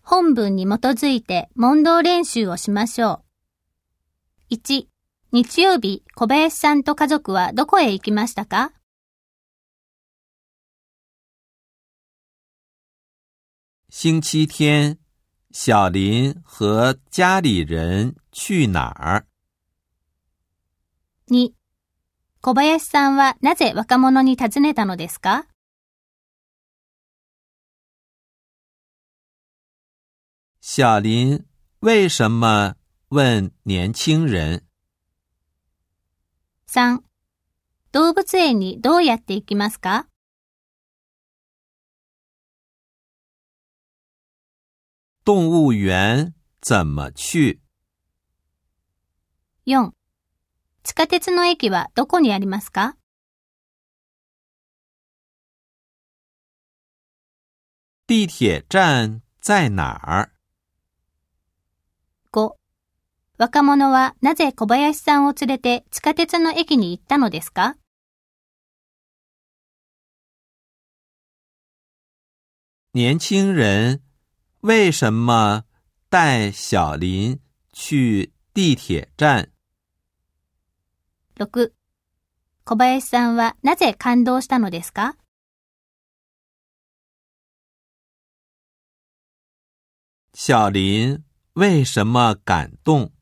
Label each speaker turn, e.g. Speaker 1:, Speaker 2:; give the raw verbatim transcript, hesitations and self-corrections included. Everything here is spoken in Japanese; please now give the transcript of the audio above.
Speaker 1: 本文に基づいて問答練習をしましょう。いち、日曜日、小林さんと家族はどこへ行きましたか？
Speaker 2: 星期天，小林和家里人去哪儿？
Speaker 1: に、小林さんはなぜ若者に尋ねたのですか？
Speaker 2: 小林为什么问年轻人？
Speaker 1: さん、動物園にどうやって行きますか？
Speaker 2: 动物园怎么去？
Speaker 1: よん、地下鉄の駅はどこにありますか？
Speaker 2: 地铁站在哪儿？
Speaker 1: ご、若者はなぜ小林さんを連れて地下鉄の駅に行ったのですか？
Speaker 2: 年轻人为什么带小林去地铁站？
Speaker 1: ろく、小林さんはなぜ感動したのですか？
Speaker 2: 小林为什么感动？